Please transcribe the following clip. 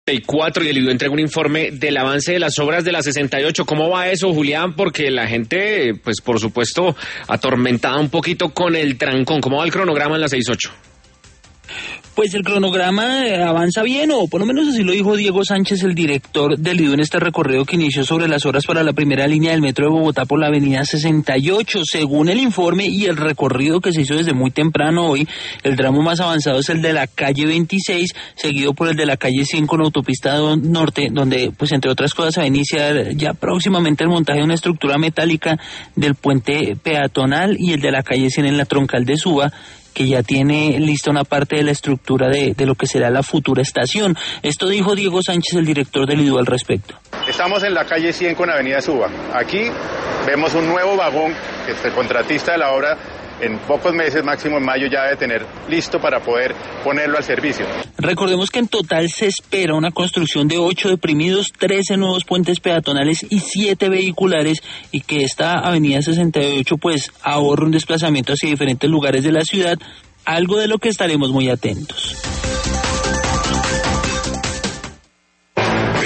y el IDU entrega un informe del avance de las obras de la 68. ¿Cómo va eso, Julián? Porque la gente, pues por supuesto, atormentada un poquito con el trancón. ¿Cómo va el cronograma en la 68? Pues el cronograma avanza bien, o por lo menos así lo dijo Diego Sánchez, el director del IDU, en este recorrido que inició sobre las horas para la primera línea del metro de Bogotá por la avenida 68. Según el informe y el recorrido que se hizo desde muy temprano hoy, el tramo más avanzado es el de la calle 26, seguido por el de la calle 100 con autopista norte, donde, pues entre otras cosas, se va a iniciar ya próximamente el montaje de una estructura metálica del puente peatonal, y el de la calle 100 en la troncal de Suba, que ya tiene lista una parte de la estructura de lo que será la futura estación. Esto dijo Diego Sánchez, el director del IDU, al respecto. Estamos en la calle 100 con avenida Suba. Aquí vemos un nuevo vagón que el contratista de la obra en pocos meses, máximo en mayo, ya debe tener listo para poder ponerlo al servicio. Recordemos que en total se espera una construcción de 8 deprimidos, 13 nuevos puentes peatonales y 7 vehiculares, y que esta avenida 68 pues ahorra un desplazamiento hacia diferentes lugares de la ciudad, algo de lo que estaremos muy atentos.